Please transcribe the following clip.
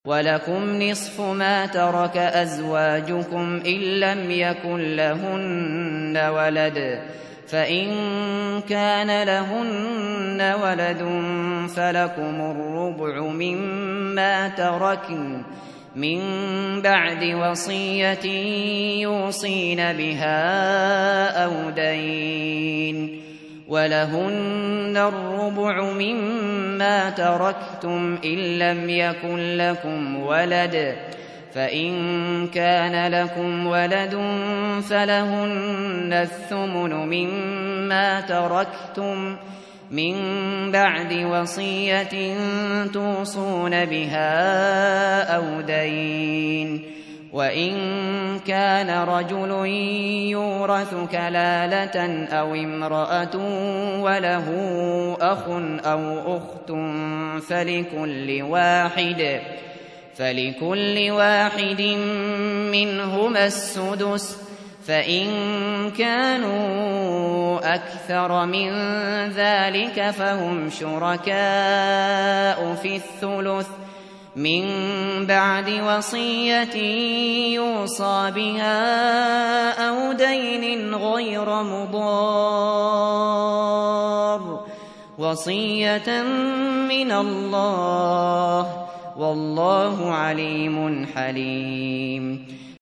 وَلَكُمْ نِصْفُ مَا تَرَكَ أَزْوَاجُكُمْ إِن لَّمْ يَكُن لَّهُنَّ وَلَدٌ فَإِن كَانَ لَهُنَّ وَلَدٌ فَلَكُمُ الرُّبُعُ مِمَّا تَرَكْنَ مِن بَعْدِ وَصِيَّةٍ يُوصِينَ بِهَا أَوْ دَيْنٍ ۗ وَلَهُنَّ الرُّبُعُ مِمَّا تَرَكْتُمْ إِن لَّمْ يَكُن لَّكُمْ وَلَدٌ ۚ فَإِن كَانَ لَكُمْ وَلَدٌ فَلَهُنَّ الثُّمُنُ مِمَّا تَرَكْتُم مِّن بَعْدِ وَصِيَّةٍ تُوصُونَ بِهَا أَوْ دَيْنٍ ۗ وَإِن كَانَ رَجُلٌ يُورَثُ كَلَالَةً أَوِ امْرَأَةٌ وَلَهُ أَخٌ أَوْ أُخْتٌ فَلِكُلِّ واحد مِّنْهُمَا السُّدُسُ ۚ فَإِن كَانُوا أَكْثَرَ مِن ذَٰلِكَ فَهُمْ شُرَكَاءُ فِي الثُّلُثِ مِن بَعْدِ وَصِيَّةٍ يُوصَىٰ بِهَا أَوْ دَيْنٍ غَيْرَ مُضَارٍّ ۚ وَصِيَّةً مِّنَ اللَّهِ ۗ وَاللَّهُ عَلِيمٌ حَلِيمٌ.